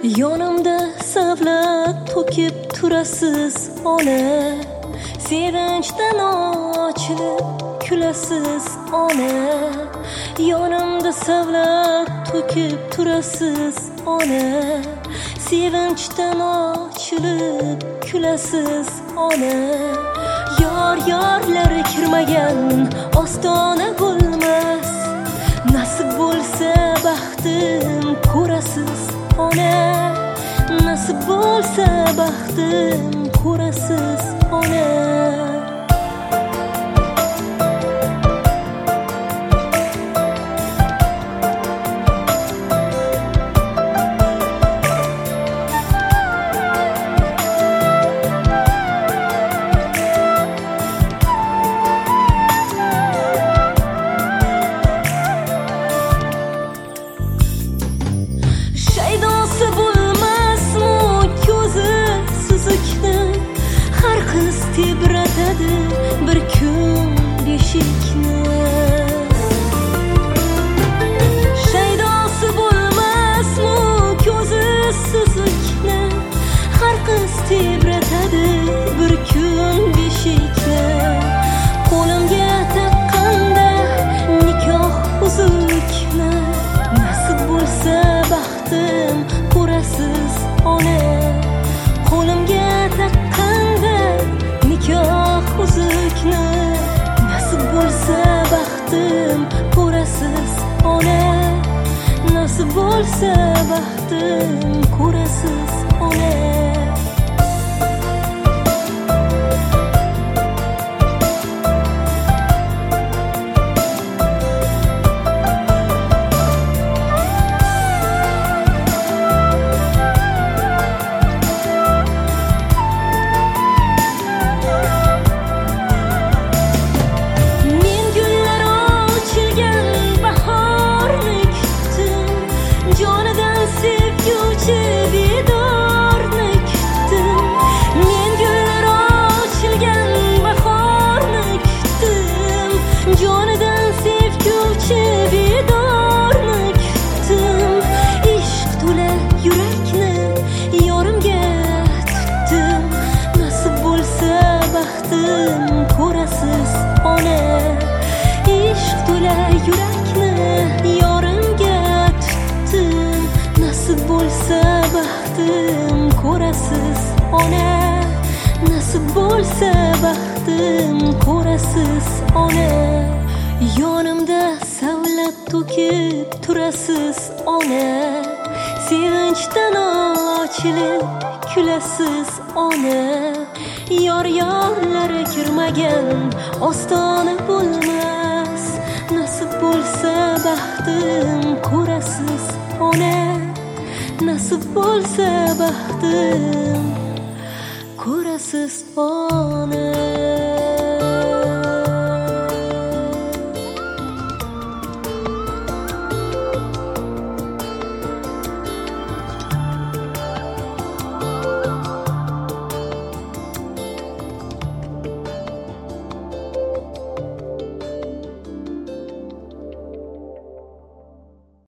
Yonimda savlat to'kib turasiz ona, sevinchdan ochilib kulasiz ona. Yonimda savlat to'kib turasiz ona, sevinchdan ochilib kulasiz ona. Yorlari kirmagan ostona bo'lmas, nasib bo'lsa baxtim ko'rasiz ona. Nasib bo'lsa baxtim ko'rasiz ona. Shaydosi bo'lmasmi ko'zi suzukni, har qiz tebratadi bir kun beshikni. Shaydosi bo'lmasmi ko'zi suzukni, har qiz tebratadi bir kun beshikni. Qo'limga taqqanda nikoh uzukni, nasib bo'lsa baxtim ko'rasiz ona. Qo'limga taqqanda nikoh uzukni, nasib bo'lsa baxtim ko'rasiz ona. Nasib bo'lsa baxtim ko'rasiz ona. Ko'rasiz ona, ishq to'la yurakni yorimga tutdim. Nasib bo'lsa baxtim ko'rasiz ona. Nasib bo'lsa baxtim ko'rasiz ona. Yonimda savlat to'kib turasiz ona, sevinchdan ochilib kulasiz ona. Yorlari kirmagan ostona bo'lmas, nasib bo'lsa baxtim ko'rasiz ona. Nasib bo'lsa baxtim ko'rasiz ona.